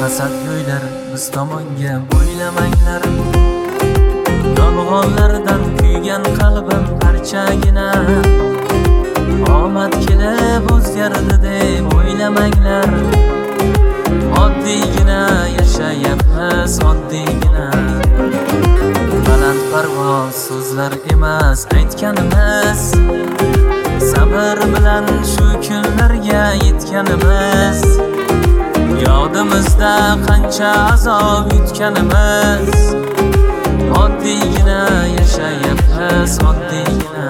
hasad yo'ylar biz tomonga bo'ylamanglar. Yolg'onlardan kuygan qalbim parchagina, omad kelib o'zgardi deb o'ylamanglar. Oddiygina yashayapmiz, oddiygina. Baland parvoz so'zlar emas aytganimiz, sabr bilan shu kunlarga yetganimiz. Yodimizda qancha azob yutganimiz. Oddiygina yashayapmiz, oddiygina.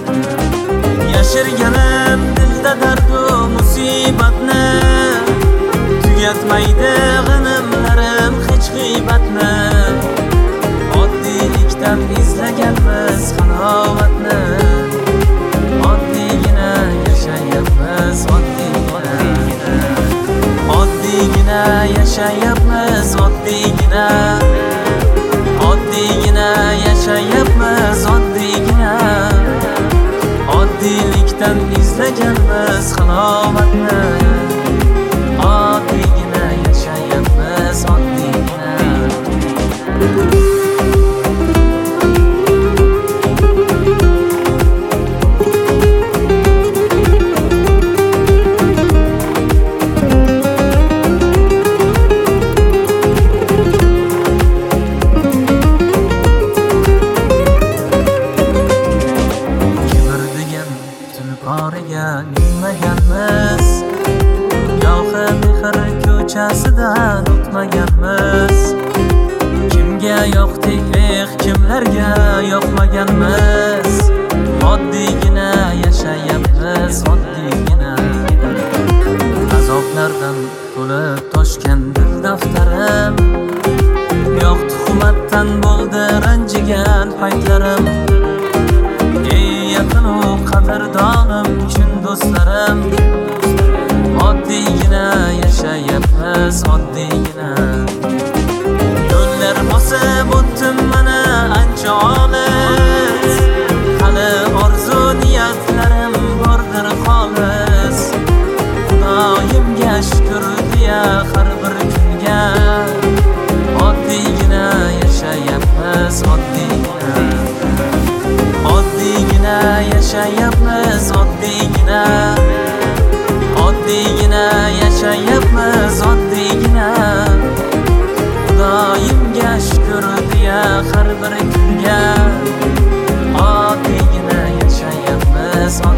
Yashirganim dilda dardu musibatni, tugatmaydi g'animlarim hech g'iybatni. Oddiylikdan izlaganmiz halovatni. Oddiygina yashayapmiz, oddiygina. Oddiygina yashayapmiz, oddiygina. Oddiygina yashayapmiz, oddiygina. Oddiylikdan izlaganmiz halovatni. Oddiygina yashayapmiz, oddiygina. Minmaganmiz, yo'q mehr ko'chasidan o'tmaganmiz. Kimga yoqdik, kimlarga yoqmaganmiz. Oddiygina yashayapmiz, oddiygina. Azoblardan to'lib toshgan dil daftarim, yo'q tuhmatdan bo'ldi ranjigan paytlarim. Yaqin-u qadrdonim chin do'stlarim. Oddiygina yashayapmiz, oddiygina. Yo'llar bosib o'tdim mana ancha olis, hali orzu niyatlarim bordir xolis. Xudoyimga shukr deya har bir kunga. Oddiygina yashayapmiz, oddiygina. Oddiygina yashayapmiz, oddiygina. Oddiygina yashayapmiz, oddiygina. Xudoyimga shukr deya har bir kunga. Oddiygina yashayapmiz,